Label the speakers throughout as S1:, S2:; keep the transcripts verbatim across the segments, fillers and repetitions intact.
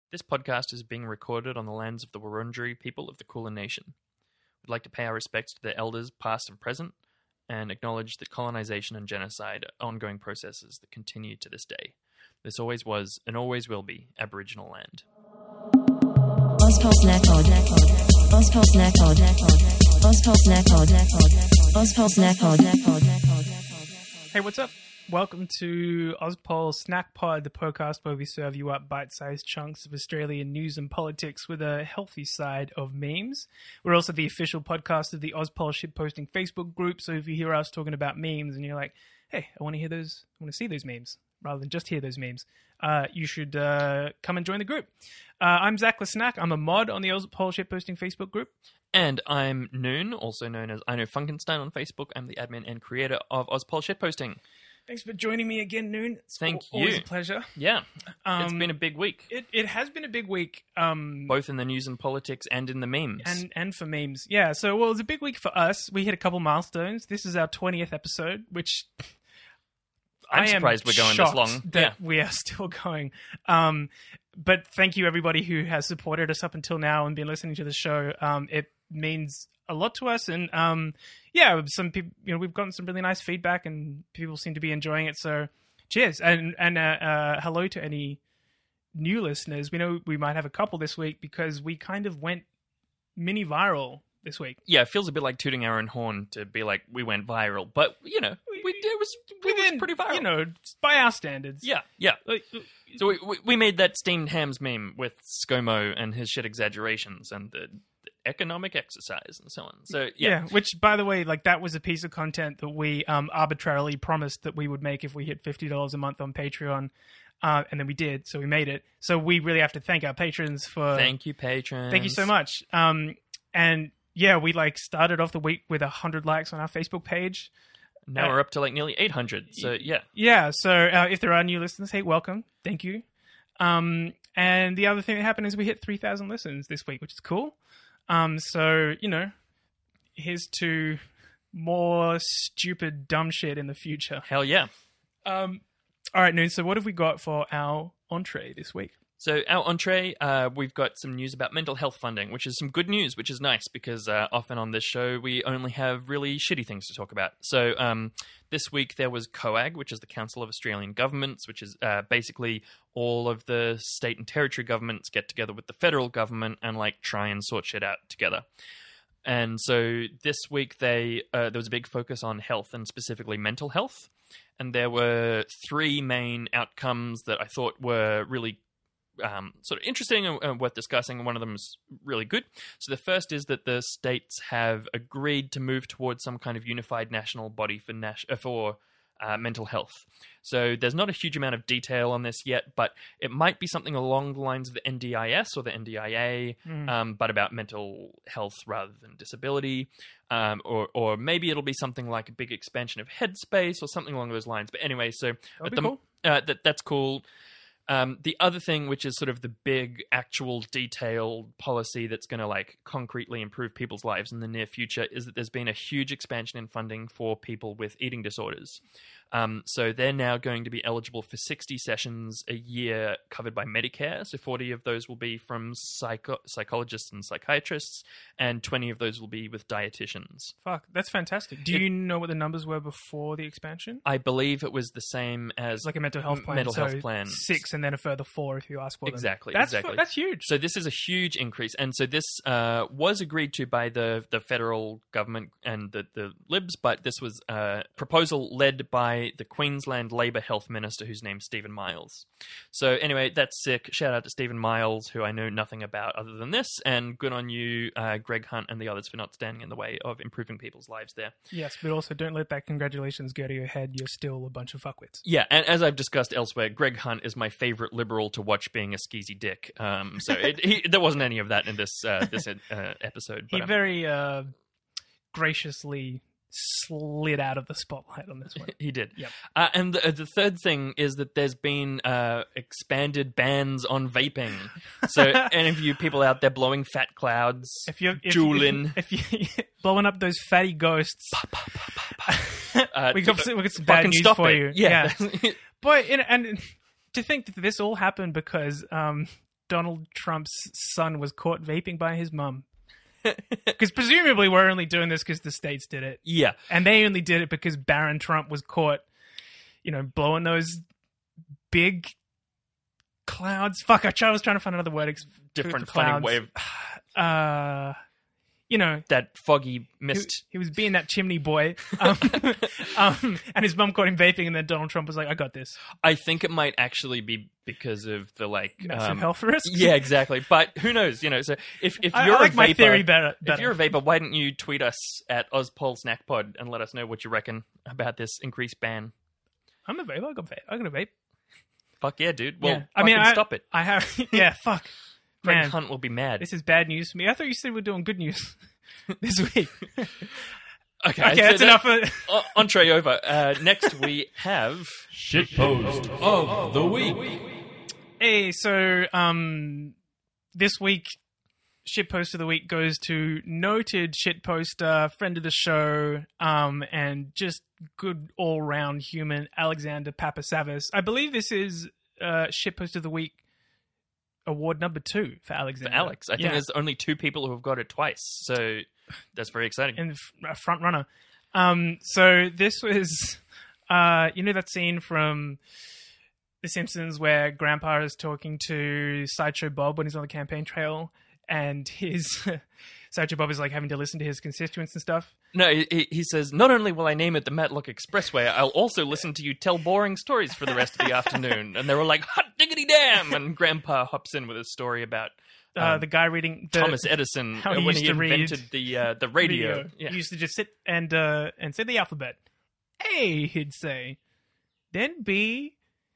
S1: This podcast is being recorded on the lands of the Wurundjeri people of the Kulin Nation. We'd like to pay our respects to their elders, past and present, and acknowledge that colonization and genocide are ongoing processes that continue to this day. This always was, and always will be, Aboriginal land.
S2: Hey, what's up? Welcome to Ozpol Snack Pod, the podcast where we serve you up bite-sized chunks of Australian news and politics with a healthy side of memes. We're also the official podcast of the Ozpol shitposting Facebook group, so if you hear us talking about memes and you're like, hey, I want to hear those, I want to see those memes, rather than just hear those memes, uh, you should uh, come and join the group. Uh, I'm Zach LeSnack. I'm a mod on the Ozpol shitposting Facebook group.
S1: And I'm Noon, also known as I Know Funkenstein on Facebook. I'm the admin and creator of Ozpol shitposting.
S2: Thanks for joining me again, Noon. It's
S1: Thank
S2: al- always
S1: you.
S2: a pleasure.
S1: Yeah,
S2: Um,
S1: it's been a big week,
S2: It it has been a big week. Um,
S1: both in the news and politics and in the memes.
S2: And and for memes. Yeah, so, well, it was a big week for us. We hit a couple milestones. This is our twentieth episode, which
S1: I'm
S2: I am
S1: surprised we're going this
S2: shocked
S1: long.
S2: that
S1: Yeah.
S2: we are still going. Um, but thank you, everybody who has supported us up until now and been listening to the show. Um, it means a lot to us. And um, yeah, some people, you know, we've gotten some really nice feedback and people seem to be enjoying it. So cheers. And, and uh, uh, hello to any new listeners. We know we might have a couple this week because we kind of went mini viral this week.
S1: Yeah, it feels a bit like tooting our own horn to be like, we went viral. But, you know, we, it was, it was pretty viral.
S2: You know, by our standards.
S1: Yeah, yeah.
S2: Like,
S1: So we, we we made that steamed hams meme with ScoMo and his shit exaggerations and the, the economic exercise and so on. So, yeah.
S2: yeah, which, by the way, like that was a piece of content that we um, arbitrarily promised that we would make if we hit fifty dollars a month on Patreon. Uh, and then we did, so we made it. So we really have to thank our patrons for...
S1: Thank you, patrons.
S2: Thank you so much. Um, and yeah, we like started off the week with one hundred likes on our Facebook page.
S1: Now
S2: Uh,
S1: we're up to like nearly eight hundred. So, yeah.
S2: Yeah, so uh, if there are new listeners, hey, welcome. Thank you. Um, and the other thing that happened is we hit three thousand listens this week, which is cool. Um, so, you know, here's to more stupid, dumb shit in the future.
S1: Hell yeah.
S2: Um, all right, Noon, so what have we got for our entree this week?
S1: So our entree, uh, we've got some news about mental health funding, which is some good news, which is nice because uh, often on this show we only have really shitty things to talk about. So um, this week there was COAG, which is the Council of Australian Governments, which is uh, basically all of the state and territory governments get together with the federal government and like try and sort shit out together. And so this week they uh, there was a big focus on health and specifically mental health. And there were three main outcomes that I thought were really Um, sort of interesting and uh, worth discussing. One of them is really good. So the first is that the states have agreed to move towards some kind of unified national body for nas- uh, for uh, mental health. So there's not a huge amount of detail on this yet, but it might be something along the lines of the N D I S or the N D I A,
S2: Mm.
S1: um, but about mental health rather than disability. Um, or, or maybe it'll be something like a big expansion of Headspace or something along those lines. But anyway, so
S2: That'll
S1: at
S2: be
S1: the,
S2: cool.
S1: uh, that that's cool. Um, the other thing, which is sort of the big, actual, detailed policy that's going to like concretely improve people's lives in the near future, is that there's been a huge expansion in funding for people with eating disorders. Um, so they're now going to be eligible for sixty sessions a year covered by Medicare. So forty of those will be from psycho- psychologists and psychiatrists, and twenty of those will be with dietitians.
S2: Fuck, that's fantastic. Do
S1: It-
S2: you know what the numbers were before the expansion?
S1: I believe it was the same as
S2: It's like a mental health plan.
S1: mental
S2: so
S1: health plan.
S2: Six and then a further four if you ask for them.
S1: Exactly,
S2: That's
S1: exactly.
S2: fu- that's huge.
S1: So this is a huge increase, and so this uh, was agreed to by the the federal government and the, the Libs, but this was a proposal led by the Queensland Labor Health Minister, whose name's Stephen Miles. So anyway, that's sick. Shout out to Stephen Miles, who I know nothing about other than this, and good on you, uh, Greg Hunt, and the others for not standing in the way of improving people's lives there.
S2: Yes, but also don't let that congratulations go to your head. You're still a bunch of fuckwits.
S1: Yeah, and as I've discussed elsewhere, Greg Hunt is my favorite liberal to watch being a skeezy dick. Um, so it, he, there wasn't any of that in this uh, this uh, episode. But,
S2: He
S1: um,
S2: very uh, graciously slid out of the spotlight on this one.
S1: He did.
S2: Yep.
S1: Uh, and the, the third thing is that there's been uh, expanded bans on vaping. So any of you people out there blowing fat clouds,
S2: If you're if,
S1: Juulin.
S2: if, if you blowing up those fatty ghosts,
S1: uh,
S2: we got
S1: to-
S2: we got some bad
S1: fucking
S2: news
S1: stop
S2: for
S1: it.
S2: you.
S1: Yeah.
S2: Boy, and, and to think that this all happened because um, Donald Trump's son was caught vaping by his mum. Because presumably we're only doing this because the states did it.
S1: Yeah.
S2: And they only did it because Barron Trump was caught, you know, blowing those big clouds. Fuck, I was trying to find another word.
S1: Different funny way of...
S2: Uh, you know...
S1: That foggy mist.
S2: He, he was being that chimney boy. Um, um, and his mum caught him vaping, and then Donald Trump was like, I got this.
S1: I think it might actually be because of the, like...
S2: Massive
S1: um,
S2: health risks?
S1: Yeah, exactly. But who knows, you know, so if, if
S2: I,
S1: you're
S2: I like
S1: a
S2: my
S1: vapor,
S2: theory better, better.
S1: If you're a vapor, why don't you tweet us at Ozpol Snack Pod and let us know what you reckon about this increased ban?
S2: I'm a vapor. I'm a vape. I'm gonna vape.
S1: Fuck yeah, dude. Well,
S2: yeah. I mean,
S1: I,
S2: I,
S1: stop it.
S2: I have... Yeah, fuck.
S1: Greg
S2: Man,
S1: Hunt will be mad.
S2: this is bad news for me. I thought you said we're doing good news this week.
S1: Okay,
S2: okay,
S1: so
S2: that's
S1: that,
S2: enough of...
S1: uh, entree over. Uh, next we have...
S3: Shitpost of the week.
S2: Hey, so um, this week, shitpost of the week goes to noted shitposter, friend of the show, um, and just good all-round human, Alexander Papasavas. I believe this is uh, shitpost of the week award number two for Alexander.
S1: For Alex. I think
S2: Yeah.
S1: there's only two people who have got it twice, so that's very exciting.
S2: And a front runner. Um, so this was, uh, you know that scene from The Simpsons where Grandpa is talking to Sideshow Bob when he's on the campaign trail, and his Sideshow Bob is like having to listen to his constituents and stuff.
S1: No, he, he says, not only will I name it the Matlock Expressway, I'll also listen to you tell boring stories for the rest of the afternoon. And they were like, hot diggity damn! And Grandpa hops in with a story about um,
S2: Uh, the guy reading the,
S1: Thomas Edison
S2: how he
S1: when
S2: used
S1: he
S2: to read
S1: invented the uh, the radio.
S2: video.
S1: Yeah.
S2: He used to just sit and uh, and say the alphabet. A, he'd say. Then B,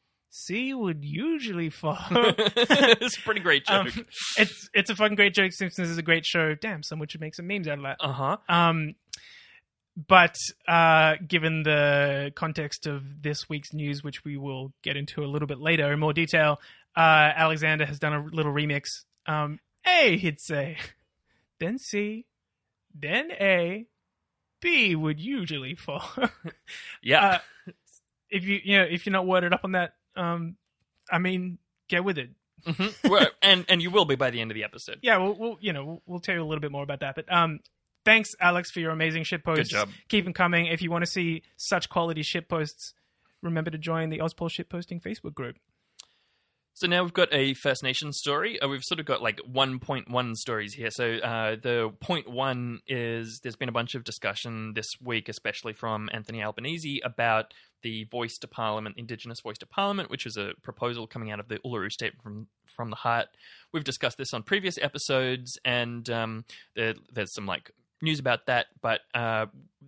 S2: C would usually follow.
S1: It's a pretty great joke.
S2: Um, it's it's a fucking great joke. Simpsons is a great show. Damn, someone should make some memes out of that.
S1: Uh-huh.
S2: Um, but uh, given the context of this week's news, which we will get into a little bit later in more detail, uh, Alexander has done a little remix. Um, A, he'd say, then C, then A, B would usually follow.
S1: Yeah.
S2: Uh, if you you know if you're not worded up on that, um, I mean, get with it.
S1: Mm-hmm. Well, and and you will be by the end of the episode.
S2: Yeah, we'll, we'll you know we'll, we'll tell you a little bit more about that. But um, thanks, Alex, for your amazing shit posts.
S1: Good job.
S2: Keep them coming. If you want to see such quality shit posts, remember to join the Ozpol shit posting Facebook group.
S1: So now we've got a First Nations story. Uh, we've sort of got like one point one stories here. So uh, the point one is there's been a bunch of discussion this week, especially from Anthony Albanese, about the Voice to Parliament, Indigenous Voice to Parliament, which is a proposal coming out of the Uluru Statement from, from the Heart. We've discussed this on previous episodes, and um, there, there's some like news about that. But uh,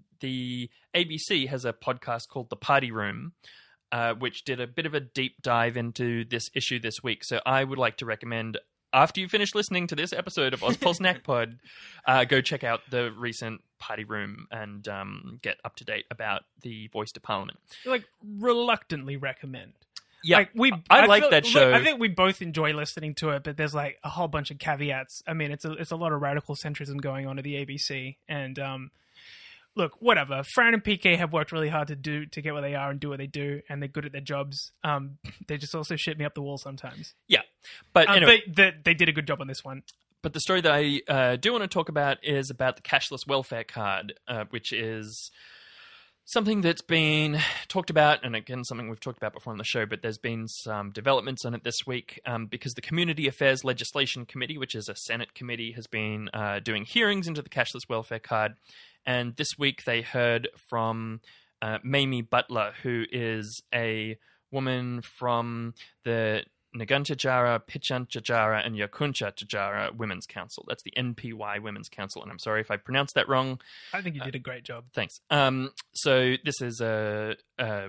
S1: the A B C has a podcast called The Party Room, Uh, which did a bit of a deep dive into this issue this week. So I would like to recommend, after you finish listening to this episode of Ozpol Snack Pod, uh, go check out the recent Party Room and um, get up to date about the Voice to Parliament.
S2: Like reluctantly recommend.
S1: Yeah,
S2: like we.
S1: I, I like
S2: feel,
S1: that show.
S2: Look, I think we both enjoy listening to it, but there's like a whole bunch of caveats. I mean, it's a it's a lot of radical centrism going on at the A B C, and um, look, whatever. Fran and P K have worked really hard to do to get where they are and do what they do, and they're good at their jobs. Um, they just also shit me up the wall sometimes.
S1: Yeah, but
S2: um,
S1: anyway.
S2: But they, they did a good job on this one.
S1: But the story that I uh, do want to talk about is about the cashless welfare card, uh, which is something that's been talked about, and again, something we've talked about before on the show, but there's been some developments on it this week um, because the Community Affairs Legislation Committee, which is a Senate committee, has been uh, doing hearings into the cashless welfare card. And this week they heard from uh, Mamie Butler, who is a woman from the Nguntjatjara, Pitjantjatjara, and Yakuncha Women's Council. That's the N P Y Women's Council, and I'm sorry if I pronounced that wrong.
S2: I think you
S1: Uh,
S2: did a great job.
S1: Thanks. Um, so this is a, a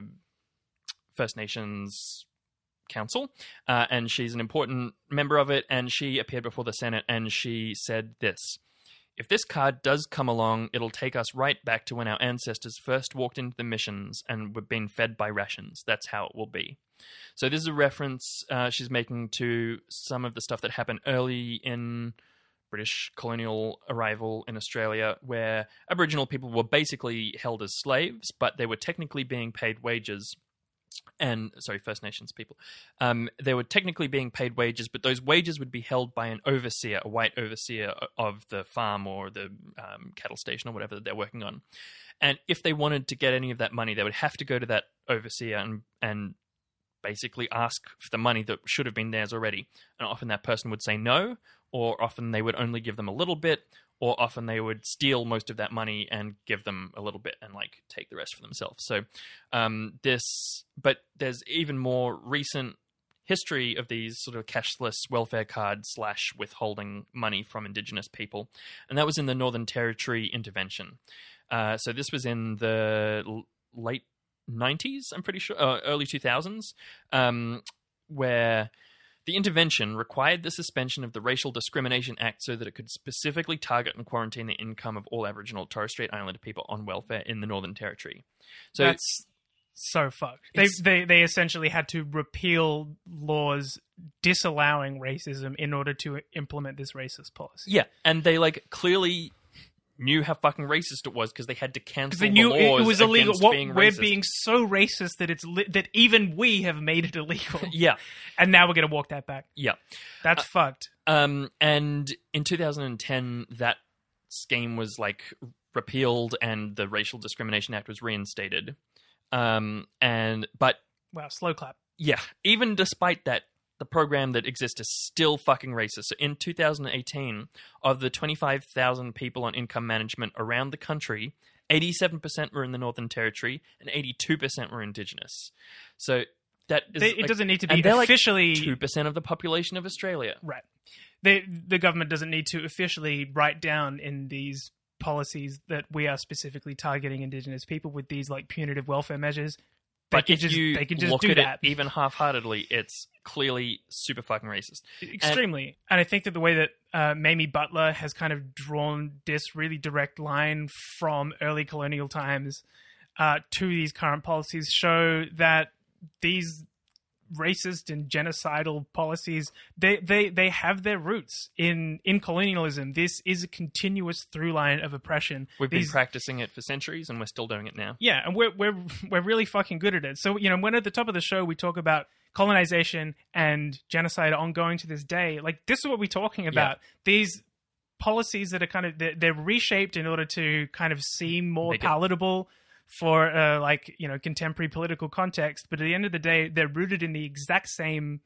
S1: First Nations council, uh, and she's an important member of it, and she appeared before the Senate, and she said this: if this card does come along, it'll take us right back to when our ancestors first walked into the missions and were being fed by rations. That's how it will be. So this is a reference uh, she's making to some of the stuff that happened early in British colonial arrival in Australia, where Aboriginal people were basically held as slaves, but they were technically being paid wages and sorry, First Nations people, um, they were technically being paid wages, but those wages would be held by an overseer, a white overseer of the farm or the um, cattle station or whatever that they're working on. And if they wanted to get any of that money, they would have to go to that overseer and and basically ask for the money that should have been theirs already. And often that person would say no, or often they would only give them a little bit, or often they would steal most of that money and give them a little bit and like take the rest for themselves. So um, this, but there's even more recent history of these sort of cashless welfare card slash withholding money from Indigenous people. And that was in the Northern Territory intervention. Uh, so this was in the l- late nineties, I'm pretty sure, uh, early two thousands, um, where the intervention required the suspension of the Racial Discrimination Act so that it could specifically target and quarantine the income of all Aboriginal and Torres Strait Islander people on welfare in the Northern Territory. So
S2: that's so fucked. They, they they essentially had to repeal laws disallowing racism in order to implement this racist policy.
S1: Yeah, and they like clearly knew how fucking racist it was because they had to cancel
S2: they
S1: the
S2: knew
S1: laws
S2: it was illegal.
S1: against
S2: What,
S1: being
S2: we're
S1: racist.
S2: being so racist that it's li- that even we have made it illegal.
S1: Yeah,
S2: and now we're going to walk that back.
S1: yeah.
S2: That's
S1: Uh,
S2: fucked.
S1: Um, and in two thousand ten, that scheme was like repealed and the Racial Discrimination Act was reinstated. Um, and but
S2: Wow, slow clap.
S1: yeah, even despite that, the program that exists is still fucking racist. So in two thousand eighteen, of the twenty-five thousand people on income management around the country, eighty-seven percent were in the Northern Territory and eighty-two percent were Indigenous. So that is
S2: They, it
S1: like-
S2: doesn't need to be
S1: and they're
S2: officially
S1: like two percent of the population of Australia.
S2: right. They, the government doesn't need to officially write down in these policies that we are specifically targeting Indigenous people with these like punitive welfare measures. They
S1: But
S2: can
S1: if
S2: just
S1: you
S2: they can just
S1: look
S2: do
S1: at
S2: that.
S1: it even half-heartedly, it's clearly super fucking racist.
S2: Extremely. And I think that the way that uh, Mamie Butler has kind of drawn this really direct line from early colonial times uh, to these current policies show that these racist and genocidal policies, they, they, they have their roots in, in colonialism. This is a continuous through line of oppression.
S1: We've
S2: These-
S1: been practicing it for centuries and we're still doing it now.
S2: Yeah, and we're we're we're really fucking good at it. So, you know, when at the top of the show we talk about colonization and genocide ongoing to this day, like this is what we're talking about. These policies that are kind of they're, they're reshaped in order to kind of seem more
S1: Make it-
S2: palatable for uh, like, you know, contemporary political context, but at the end of the day they're rooted in the exact same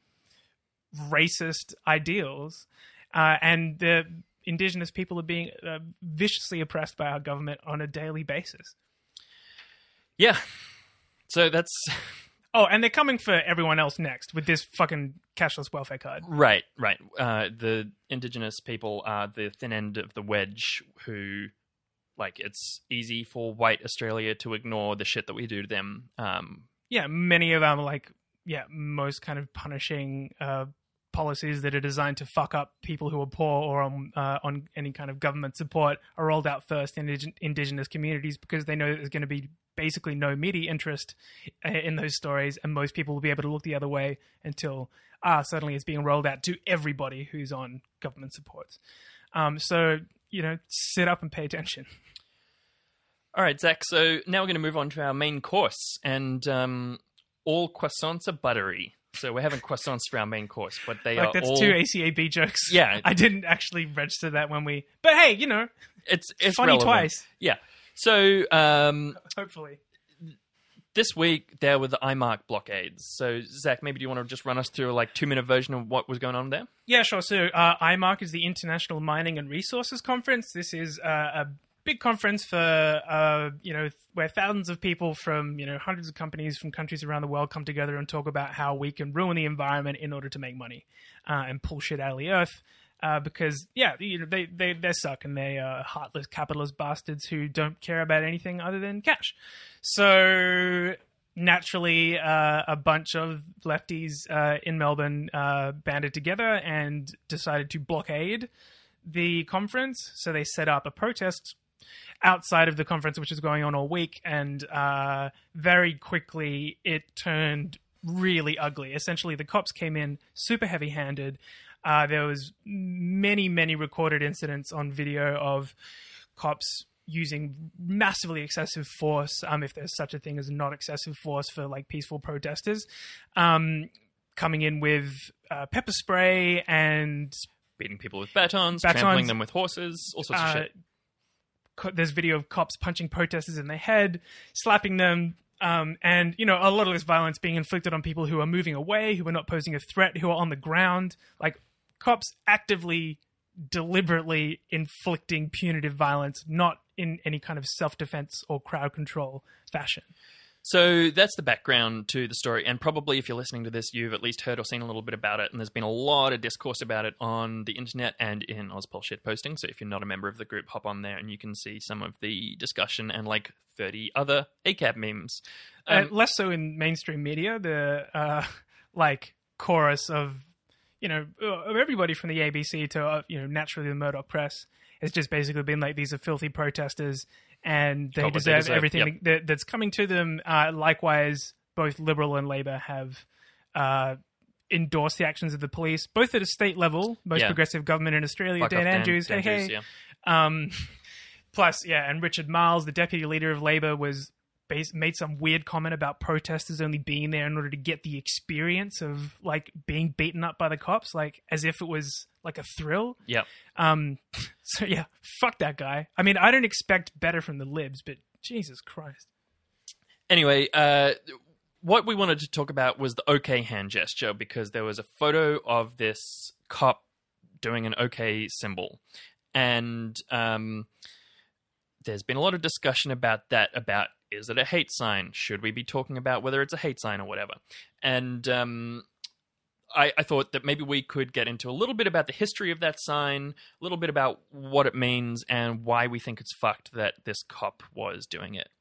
S2: racist ideals, uh, and the Indigenous people are being uh, viciously oppressed by our government on a daily basis.
S1: Yeah. So that's
S2: Oh, and they're coming for everyone else next with this fucking cashless welfare card.
S1: right, right. Uh, the Indigenous people are the thin end of the wedge who, like, it's easy for white Australia to ignore the shit that we do to them. Um,
S2: Yeah, many of them are like, yeah, most kind of punishing uh, policies that are designed to fuck up people who are poor or on uh, on any kind of government support are rolled out first in indig- Indigenous communities because they know that there's going to be basically no media interest uh, in those stories, and most people will be able to look the other way until ah suddenly it's being rolled out to everybody who's on government supports. Um, so, you know, sit up and pay attention.
S1: all right, Zach. So now we're going to move on to our main course, and um, all croissants are buttery. So we're having croissants for our main course, but they
S2: Like
S1: are
S2: that's
S1: all
S2: two A C A B jokes.
S1: Yeah.
S2: I didn't actually register that when we, but hey, you know,
S1: it's it's
S2: funny
S1: relevant.
S2: twice.
S1: Yeah. So um,
S2: Hopefully.
S1: this week there were the iMark blockades. So Zach, maybe do you want to just run us through a like two minute version of what was going on there?
S2: Yeah, sure. So uh, iMark is the International Mining and Resources Conference. This is uh, a big conference for, uh, you know, where thousands of people from, you know, hundreds of companies from countries around the world come together and talk about how we can ruin the environment in order to make money uh, and pull shit out of the earth. Uh, because, yeah, you know, they, they, they suck and they are heartless capitalist bastards who don't care about anything other than cash. So naturally, uh, a bunch of lefties uh, in Melbourne uh, banded together and decided to blockade the conference. So they set up a protest outside of the conference, which is going on all week. And uh, very quickly, it turned really ugly. Essentially, the cops came in super heavy-handed. Uh, there was many, many recorded incidents on video of cops using massively excessive force, um, if there's such a thing as not excessive force for like peaceful protesters, um, coming in with uh, pepper spray and
S1: beating people with batons,
S2: batons
S1: trampling them with horses, all sorts
S2: uh,
S1: of shit.
S2: co- there's video of cops punching protesters in the head, slapping them, um, and you know a lot of this violence being inflicted on people who are moving away, who are not posing a threat, who are on the ground. Like cops actively, deliberately inflicting punitive violence, not in any kind of self-defense or crowd control fashion.
S1: So that's the background to the story, and probably if you're listening to this, you've at least heard or seen a little bit about it, and there's been a lot of discourse about it on the internet and in Ozpol shitposting, so if you're not a member of the group, hop on there and you can see some of the discussion and like thirty other A C A B memes. Um,
S2: uh, less so in mainstream media, the uh, like chorus of, you know, of everybody from the A B C to, uh, you know, naturally the Murdoch press has just basically been like, these are filthy protesters, and they
S1: Got what they
S2: deserve,
S1: deserve,
S2: everything
S1: yep.
S2: that, that's coming to them. Uh, likewise, both Liberal and Labor have uh, endorsed the actions of the police, both at a state level. Most
S1: Yeah.
S2: progressive government in Australia,
S1: Fuck
S2: Dan
S1: off, Dan
S2: Andrews, hey,
S1: Andrews,
S2: hey.
S1: yeah.
S2: Um, plus, yeah, and Richard Marles, the deputy leader of Labor, was bas- made some weird comment about protesters only being there in order to get the experience of like being beaten up by the cops, like as if it was like a thrill.
S1: Yep.
S2: Um, so yeah, fuck that guy. I mean, I don't expect better from the libs, but Jesus Christ.
S1: Anyway, uh, what we wanted to talk about was the OK hand gesture, because there was a photo of this cop doing an OK symbol. And um, there's been a lot of discussion about that, about is it a hate sign? Should we be talking about whether it's a hate sign or whatever? And um, I, I thought that maybe we could get into a little bit about the history of that sign, a little bit about what it means, and why we think it's fucked that this cop was doing it.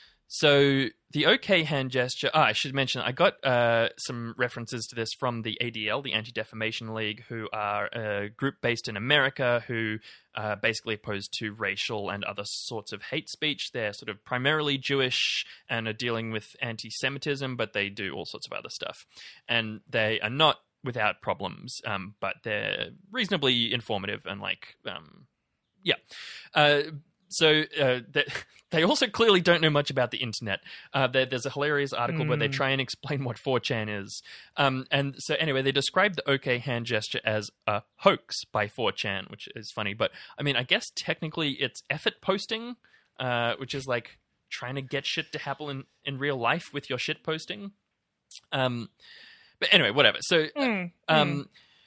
S1: So the OK hand gesture, ah, I should mention, I got uh, some references to this from the A D L, the Anti-Defamation League, who are a group based in America who uh, basically opposed to racial and other sorts of hate speech. They're sort of primarily Jewish and are dealing with anti-Semitism, but they do all sorts of other stuff. And they are not without problems, um, but they're reasonably informative and like, um, yeah. Uh, So uh, they, they also clearly don't know much about the internet. Uh, there, there's a hilarious article mm. where they try and explain what four chan is. Um, and so anyway, they describe the OK hand gesture as a hoax by four chan, which is funny. But I mean, I guess technically it's effort posting, uh, which is like trying to get shit to happen in, in real life with your shit posting. Um, but anyway, whatever. So
S2: Mm.
S1: um,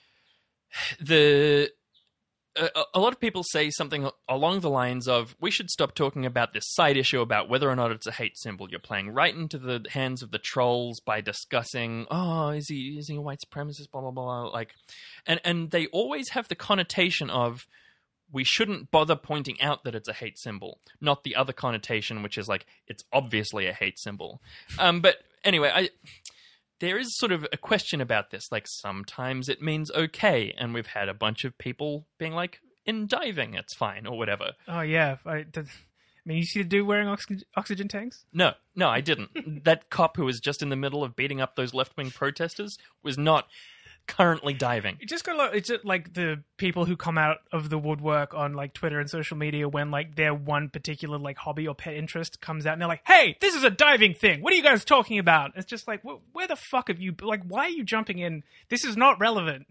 S1: mm. the... A, a lot of people say something along the lines of, we should stop talking about this side issue about whether or not it's a hate symbol. You're playing right into the hands of the trolls by discussing, oh, is he is he a white supremacist, blah, blah, blah. Like, and, and they always have the connotation of, we shouldn't bother pointing out that it's a hate symbol, not the other connotation, which is like, it's obviously a hate symbol. Um, but anyway, I... There is sort of a question about this. Like, sometimes it means okay, and we've had a bunch of people being like, in diving, it's fine, or whatever.
S2: Oh, yeah. I, I mean, you see the dude wearing oxygen, oxygen tanks?
S1: No, no, I didn't. That cop who was just in the middle of beating up those left-wing protesters was not currently diving.
S2: It just got a lot, it's just like the people who come out of the woodwork on like Twitter and social media when like their one particular like hobby or pet interest comes out and they're like, hey, this is a diving thing. What are you guys talking about? It's just like, wh- where the fuck have you, like, why are you jumping in? This is not relevant.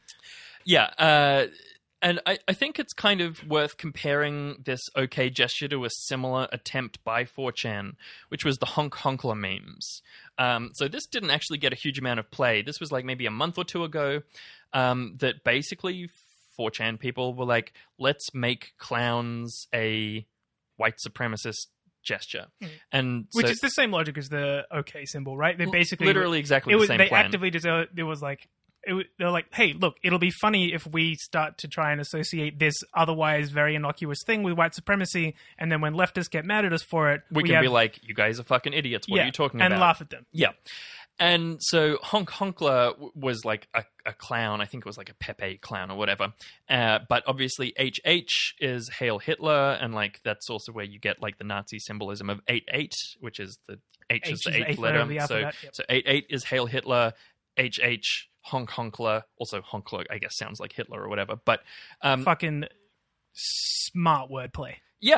S1: Yeah, uh, and I, I think it's kind of worth comparing this OK gesture to a similar attempt by four chan, which was the honk honkler memes. Um, so this didn't actually get a huge amount of play. This was like maybe a month or two ago, um, that basically four chan people were like, let's make clowns a white supremacist gesture. Mm. And
S2: Which
S1: so,
S2: is the same logic as the OK symbol, right? They basically...
S1: Literally exactly
S2: it
S1: the
S2: was,
S1: same
S2: they
S1: plan.
S2: actively just, uh, it was like... It, they're like, hey, look, it'll be funny if we start to try and associate this otherwise very innocuous thing with white supremacy, and then when leftists get mad at us for it,
S1: we, we can
S2: have,
S1: be like, you guys are fucking idiots. What
S2: yeah,
S1: are you talking
S2: and
S1: about?
S2: And laugh at them.
S1: Yeah. And so Honk Honkler w- was like a, a clown. I think it was like a Pepe clown or whatever. Uh, but obviously H H is Hail Hitler, and like that's also where you get like the Nazi symbolism of eight eight, which is the H,
S2: H
S1: is the
S2: is the
S1: eighth
S2: eighth
S1: letter.
S2: letter of the
S1: so
S2: alphabet, yep.
S1: so eight eight is Hail Hitler. H H Honk Honkler, also Honkler, I guess sounds like Hitler or whatever. But um,
S2: fucking smart wordplay.
S1: Yeah.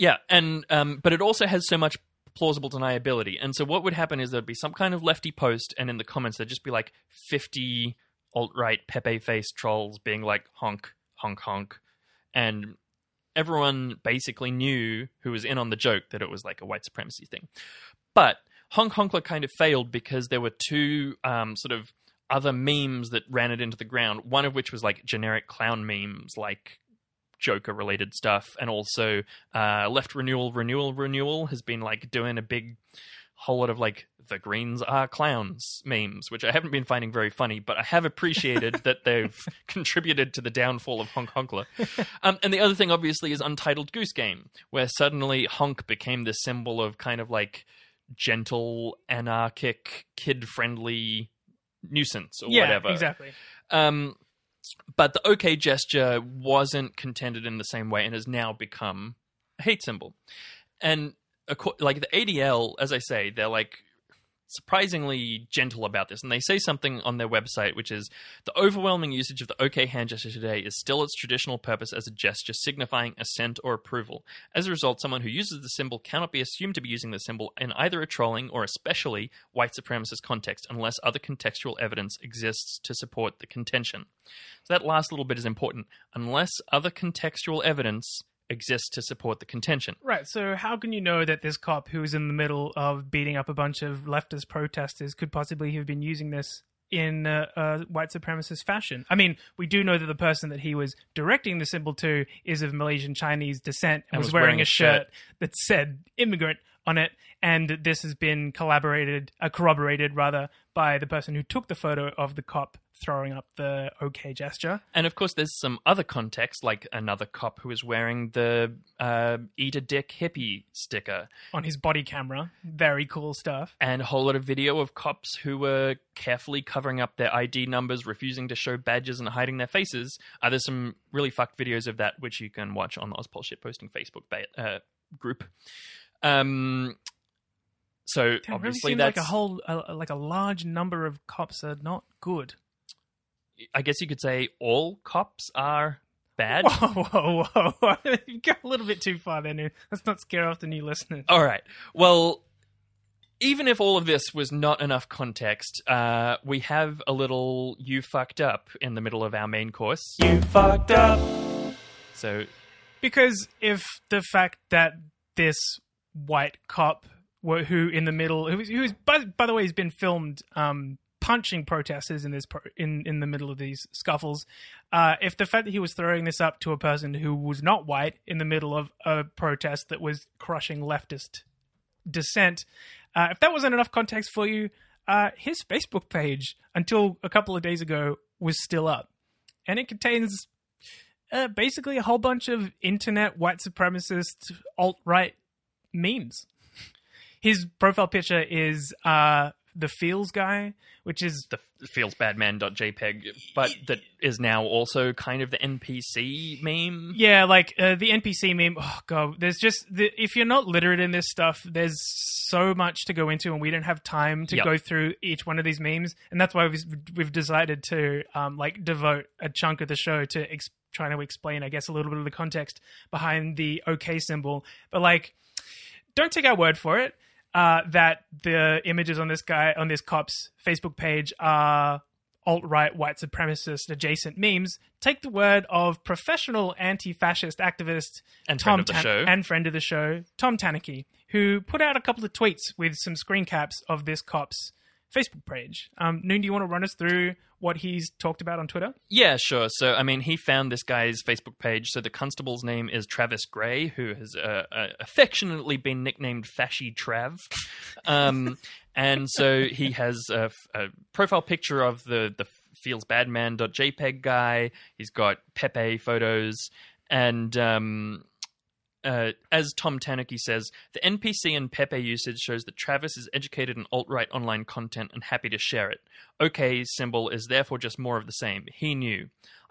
S1: Yeah, and um, but it also has so much plausible deniability. And so what would happen is there'd be some kind of lefty post, and in the comments there'd just be like fifty alt-right Pepe-faced trolls being like, honk, honk, honk. And everyone basically knew who was in on the joke that it was like a white supremacy thing. But Honk Honkler kind of failed because there were two um, sort of other memes that ran it into the ground, one of which was like generic clown memes, like Joker-related stuff, and also uh, Left Renewal, Renewal, Renewal has been like doing a big whole lot of like the Greens are clowns memes, which I haven't been finding very funny, but I have appreciated that they've contributed to the downfall of Honk Honkler. Um, and the other thing, obviously, is Untitled Goose Game, where suddenly honk became this symbol of kind of like gentle, anarchic, kid-friendly nuisance or
S2: yeah,
S1: whatever.
S2: exactly.
S1: Um, but the OK gesture wasn't contended in the same way and has now become a hate symbol. And like the A D L, as I say, they're like surprisingly gentle about this. And they say something on their website, which is the overwhelming usage of the OK hand gesture today is still its traditional purpose as a gesture signifying assent or approval. As a result, someone who uses the symbol cannot be assumed to be using the symbol in either a trolling or especially white supremacist context unless other contextual evidence exists to support the contention. So that last little bit is important. Unless other contextual evidence exists to support the contention.
S2: Right, so how can you know that this cop who was in the middle of beating up a bunch of leftist protesters could possibly have been using this in a, a white supremacist fashion? I mean, we do know that the person that he was directing the symbol to is of Malaysian Chinese descent and, and was, was wearing, wearing a shirt, shirt that said immigrant on it, and this has been collaborated, uh, corroborated rather, by the person who took the photo of the cop throwing up the OK gesture.
S1: And of course, there's some other context, like another cop who is wearing the uh, eat a dick hippie sticker
S2: on his body camera. Very cool stuff.
S1: And a whole lot of video of cops who were carefully covering up their I D numbers, refusing to show badges and hiding their faces. Uh, there's some really fucked videos of that, which you can watch on the Ozpol Shitposting Facebook ba- uh, group. Um, so
S2: Damn,
S1: obviously
S2: really
S1: that's
S2: like a whole, uh, like a large number of cops are not good.
S1: I guess you could say all cops are bad.
S2: Whoa, whoa, whoa. You go a little bit too far there, New. Let's not scare off the new listeners.
S1: All right. Well, even if all of this was not enough context, uh, we have a little you fucked up in the middle of our main course.
S2: You fucked up.
S1: So,
S2: because if the fact that this white cop who in the middle, who, who is, by, by the way, has been filmed um, punching protesters in this pro, in, in the middle of these scuffles, uh, if the fact that he was throwing this up to a person who was not white in the middle of a protest that was crushing leftist dissent, uh, if that wasn't enough context for you, uh, his Facebook page, until a couple of days ago, was still up. And it contains uh, basically a whole bunch of internet white supremacist alt-right memes. His profile picture is uh, the Feels guy, which is
S1: the feelsbadman.jpg, but that is now also kind of the N P C meme.
S2: Yeah, like uh, the N P C meme. Oh god, there's just the, if you're not literate in this stuff, there's so much to go into, and we don't have time to
S1: yep. go
S2: through each one of these memes, and that's why we've, we've decided to um, like devote a chunk of the show to ex- trying to explain, I guess, a little bit of the context behind the OK symbol. But like, don't take our word for it. Uh, that the images on this guy, on this cop's Facebook page are alt-right white supremacist adjacent memes. Take the word of professional anti-fascist activist
S1: and
S2: Tom
S1: friend of the
S2: Tan-
S1: show
S2: and friend of the show, Tom Tanuki, who put out a couple of tweets with some screen caps of this cop's Facebook page. Um, Noon, do you want to run us through what he's talked about on Twitter?
S1: Yeah, sure. So, I mean, he found this guy's Facebook page. So the constable's name is Travis Gray, who has uh, uh, affectionately been nicknamed Fashy Trav. Um, and so he has a, a profile picture of the, the feelsbadman.jpg guy. He's got Pepe photos. And um, uh, as Tom Tanuki says, the N P C and Pepe usage shows that Travis is educated in alt-right online content and happy to share it. OK symbol is therefore just more of the same. He knew.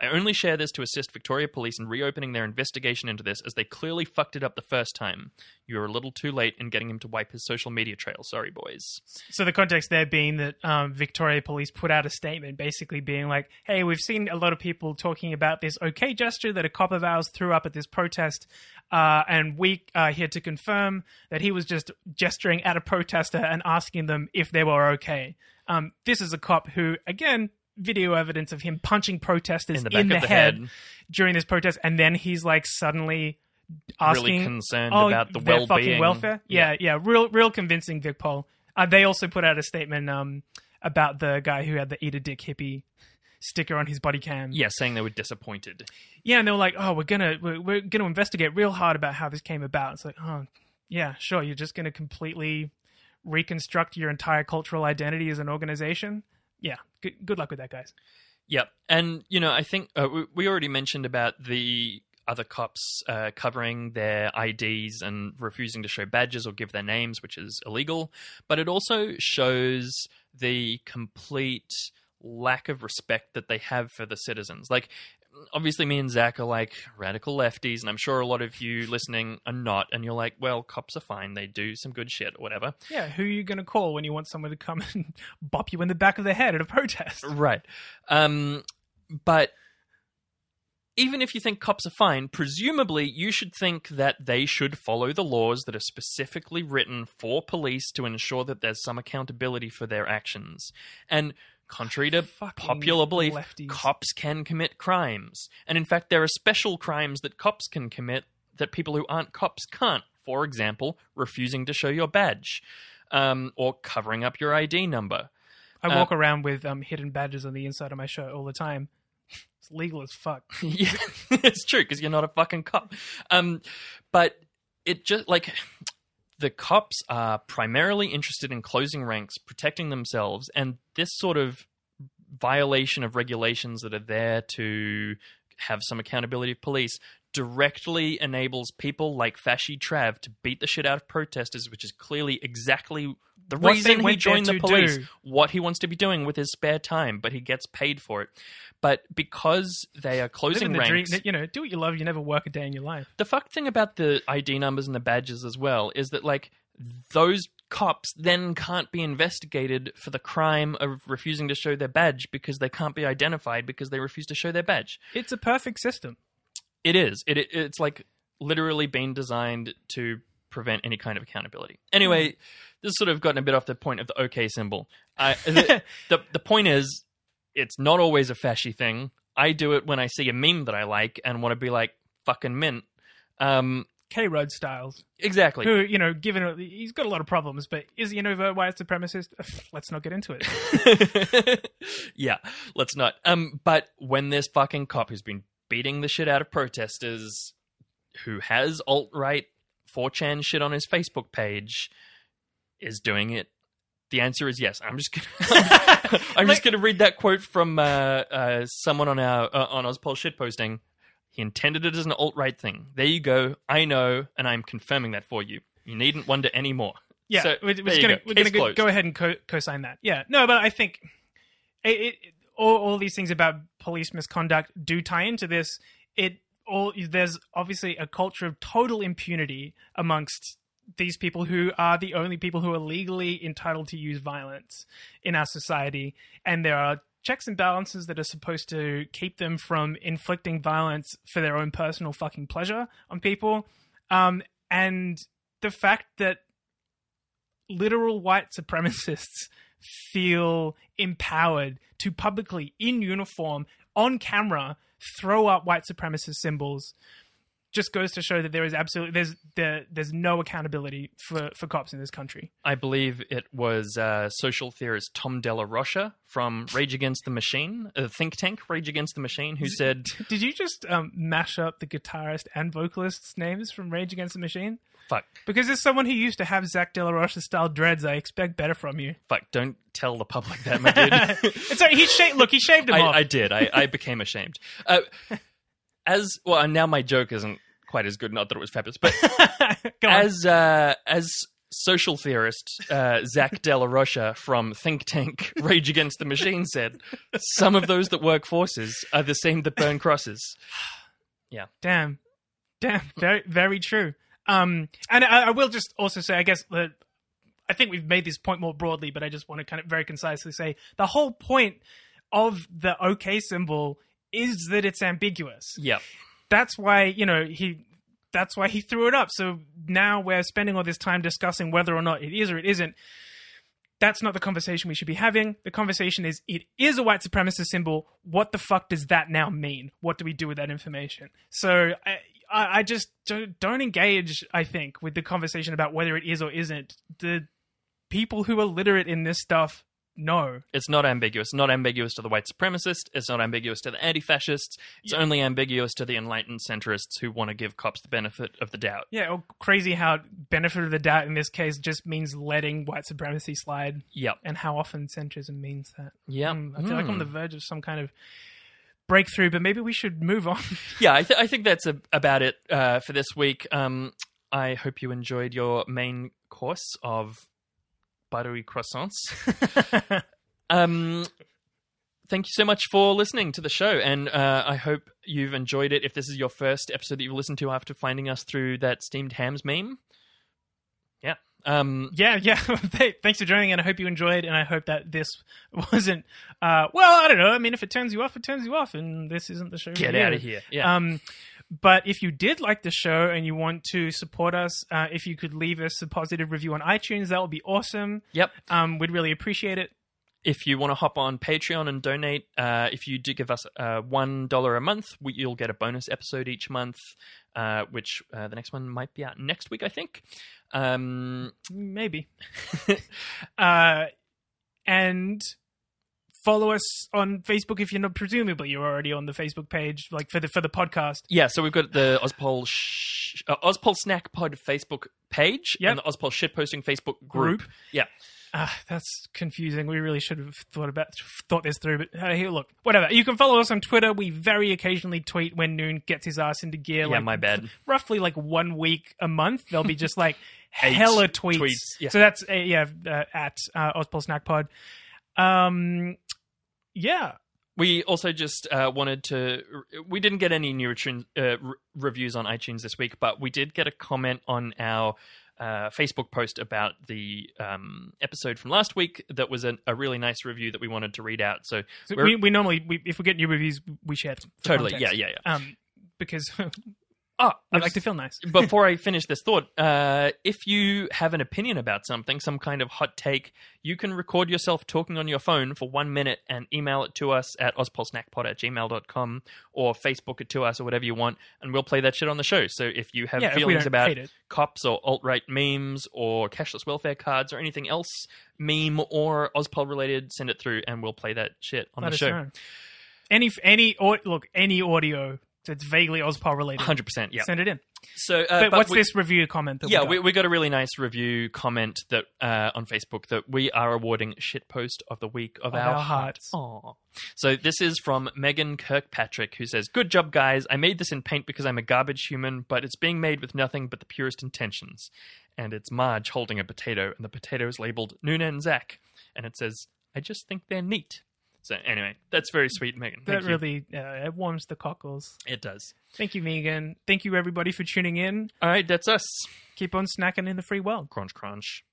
S1: I only share this to assist Victoria Police in reopening their investigation into this, as they clearly fucked it up the first time. You were a little too late in getting him to wipe his social media trail. Sorry, boys.
S2: So the context there being that um, Victoria Police put out a statement basically being like, hey, we've seen a lot of people talking about this okay gesture that a cop of ours threw up at this protest, uh, and we are here to confirm that he was just gesturing at a protester and asking them if they were okay. Um, this is a cop who, again, video evidence of him punching protesters
S1: in the, back
S2: in the,
S1: of the
S2: head,
S1: head
S2: during this protest, and then he's like suddenly asking,
S1: really concerned
S2: oh,
S1: about the
S2: their
S1: well-being.
S2: fucking welfare. Yeah, yeah, yeah, real, real convincing, Vic Pol. Uh, they also put out a statement um, about the guy who had the "Eat a Dick" hippie sticker on his body cam.
S1: Yeah, saying they were disappointed.
S2: Yeah, and they were like, "Oh, we're gonna we're, we're gonna investigate real hard about how this came about." It's like, oh, yeah, sure. You're just gonna completely reconstruct your entire cultural identity as an organization. Yeah, good, good luck with that, guys.
S1: Yep. And, you know, I think uh, we, we already mentioned about the other cops uh, covering their I Ds and refusing to show badges or give their names, which is illegal. But it also shows the complete lack of respect that they have for the citizens. Like, obviously me and Zach are like radical lefties, and I'm sure a lot of you listening are not, and you're like, well, cops are fine, they do some good shit or whatever.
S2: Yeah, who are you going to call when you want someone to come and bop you in the back of the head at a protest?
S1: Right. Um, but even if you think cops are fine, presumably you should think that they should follow the laws that are specifically written for police to ensure that there's some accountability for their actions. And contrary to
S2: Fucking
S1: popular belief,
S2: lefties.
S1: cops can commit crimes. And in fact, there are special crimes that cops can commit that people who aren't cops can't. For example, refusing to show your badge, um, or covering up your I D number.
S2: I
S1: Uh,
S2: walk around with um, hidden badges on the inside of my shirt all the time. It's legal as fuck.
S1: Yeah, it's true, because you're not a fucking cop. Um, but it just, like, the cops are primarily interested in closing ranks, protecting themselves, and this sort of violation of regulations that are there to have some accountability of police directly enables people like Fashy Trav to beat the shit out of protesters, which is clearly exactly the
S2: What
S1: reason
S2: they
S1: he
S2: went there
S1: joined the
S2: to
S1: police,
S2: do.
S1: what he wants to be doing with his spare time, but he gets paid for it. But because they are closing
S2: Living the
S1: ranks...
S2: dream, you know, do what you love. You never work a day in your life.
S1: The fucked thing about the I D numbers and the badges as well is that, like, those cops then can't be investigated for the crime of refusing to show their badge because they can't be identified because they refuse to show their badge.
S2: It's a perfect system.
S1: It is. It, it It's, like, literally been designed to prevent any kind of accountability. Anyway, mm. this has sort of gotten a bit off the point of the OK symbol. I, the, the, the point is, it's not always a fashy thing. I do it when I see a meme that I like and want to be like, fucking mint. Um,
S2: K-Rudd Styles.
S1: Exactly.
S2: Who, you know, given he's got a lot of problems, but is he an overt white supremacist? Let's not get into it.
S1: Yeah, let's not. Um, but when this fucking cop who's been beating the shit out of protesters, who has alt-right four chan shit on his Facebook page, is doing it, the answer is yes. I'm just gonna, I'm just going to read that quote from uh, uh, someone on our uh, on Ozpol shitposting. He intended it as an alt-right thing. There you go. I know, and I'm confirming that for you. You needn't wonder anymore.
S2: Yeah,
S1: so,
S2: we're, we're going go. to go, go ahead and co- co-sign that. Yeah, no, but I think it, it, all, all these things about police misconduct do tie into this. It all there's obviously a culture of total impunity amongst these people who are the only people who are legally entitled to use violence in our society, and there are checks and balances that are supposed to keep them from inflicting violence for their own personal fucking pleasure on people. Um, and the fact that literal white supremacists feel empowered to publicly, in uniform, on camera, throw up white supremacist symbols just goes to show that there is absolutely there's there, there's no accountability for, for cops in this country.
S1: I believe it was uh, social theorist Tom Della Rocha from Rage Against the Machine, a think tank Rage Against the Machine, who said...
S2: Did you just um, mash up the guitarist and vocalist's names from Rage Against the Machine?
S1: Fuck.
S2: Because as someone who used to have Zach Della Rocha style dreads, I expect better from you.
S1: Fuck, don't tell the public that, my dude.
S2: It's like, he shaved, look, he shaved him
S1: I,
S2: off.
S1: I did. I, I became ashamed. Uh, as well, and now my joke isn't quite as good. Not that it was fabulous, but as uh, as social theorist uh, Zach De La Rocha from think tank Rage Against the Machine said, some of those that work forces are the same that burn crosses. Yeah.
S2: Damn. Damn. Very, very true. Um, and I, I will just also say, I guess, that I think we've made this point more broadly, but I just want to kind of very concisely say the whole point of the OK symbol is that it's ambiguous.
S1: Yeah.
S2: That's why, you know, he... That's why he threw it up. So now we're spending all this time discussing whether or not it is or it isn't. That's not the conversation we should be having. The conversation is, it is a white supremacist symbol. What the fuck does that now mean? What do we do with that information? So I, I, I just don't, don't engage, I think, with the conversation about whether it is or isn't. The people who are literate in this stuff know.
S1: It's not ambiguous. Not ambiguous to the white supremacist. It's not ambiguous to the anti-fascists. It's yeah. only ambiguous to the enlightened centrists who want to give cops the benefit of the doubt.
S2: Yeah, or crazy how benefit of the doubt in this case just means letting white supremacy slide.
S1: Yep.
S2: And how often centrism means that.
S1: Yeah.
S2: Mm, I feel mm. like I'm on the verge of some kind of breakthrough, but maybe we should move on.
S1: yeah, I, th- I think that's a- about it uh, for this week. Um, I hope you enjoyed your main course of buttery croissants. um, thank you so much for listening to the show, and uh, I hope you've enjoyed it. If this is your first episode that you've listened to after finding us through that steamed hams meme, yeah, um,
S2: yeah, yeah. Thanks for joining, and I hope you enjoyed. And I hope that this wasn't, uh, well, I don't know. I mean, if it turns you off, it turns you off, and this isn't the show.
S1: Get out of here. Yeah.
S2: Um, But if you did like the show and you want to support us, uh, if you could leave us a positive review on iTunes, that would be awesome.
S1: Yep.
S2: Um, we'd really appreciate it.
S1: If you want to hop on Patreon and donate, uh, if you do give us uh, one dollar a month, we, you'll get a bonus episode each month, uh, which uh, the next one might be out next week, I think. Um,
S2: Maybe. uh, and... Follow us on Facebook if you're not, presumably you're already on the Facebook page, like for the for the podcast.
S1: Yeah, so we've got the Ozpol sh- uh, Ozpol Snack Pod Facebook page
S2: yep.
S1: and the Ozpol Shitposting Facebook group.
S2: group.
S1: Yeah,
S2: uh, that's confusing. We really should have thought about thought this through. But uh, here, look, whatever. You can follow us on Twitter. We very occasionally tweet when Noon gets his ass into gear.
S1: Yeah,
S2: like,
S1: my bad.
S2: Roughly like one week a month. There'll be just like
S1: Eight
S2: hella tweets.
S1: tweets yeah.
S2: So that's uh, yeah uh, at uh, Ozpol Snack Pod. Um. Yeah.
S1: We also just uh, wanted to... We didn't get any new uh, re- reviews on iTunes this week, but we did get a comment on our uh, Facebook post about the um, episode from last week that was a, a really nice review that we wanted to read out. So,
S2: so we, we normally, we, if we get new reviews, we share them.
S1: Totally,
S2: context.
S1: yeah, yeah, yeah.
S2: Um, because...
S1: Oh,
S2: I like to feel nice.
S1: Before I finish this thought, uh, if you have an opinion about something, some kind of hot take, you can record yourself talking on your phone for one minute and email it to us at ozpolsnackpod at gmail dot com or Facebook it to us or whatever you want, and we'll play that shit on the show. So if you have
S2: yeah,
S1: feelings about cops or alt-right memes or cashless welfare cards or anything else meme or Ozpol related, send it through and we'll play that shit on
S2: Let
S1: the show.
S2: Know. Any, any, look, any audio that's vaguely Ozpol related.
S1: one hundred percent, yeah.
S2: Send it in.
S1: So, uh,
S2: but,
S1: but
S2: what's
S1: we,
S2: this review comment? That
S1: yeah,
S2: we got?
S1: We, we got a really nice review comment that uh, on Facebook that we are awarding shitpost of the week of,
S2: of
S1: our,
S2: our
S1: hearts.
S2: hearts.
S1: Aww. So this is from Megan Kirkpatrick, who says, "Good job, guys. I made this in paint because I'm a garbage human, but it's being made with nothing but the purest intentions." And it's Marge holding a potato, and the potato is labeled Noon and Zach, and it says, "I just think they're neat." So anyway, that's very sweet, Megan. Thank
S2: that
S1: you.
S2: really uh, it warms the cockles.
S1: It does.
S2: Thank you, Megan. Thank you, everybody, for tuning in.
S1: All right, that's us.
S2: Keep on snacking in the free world.
S1: Crunch, crunch.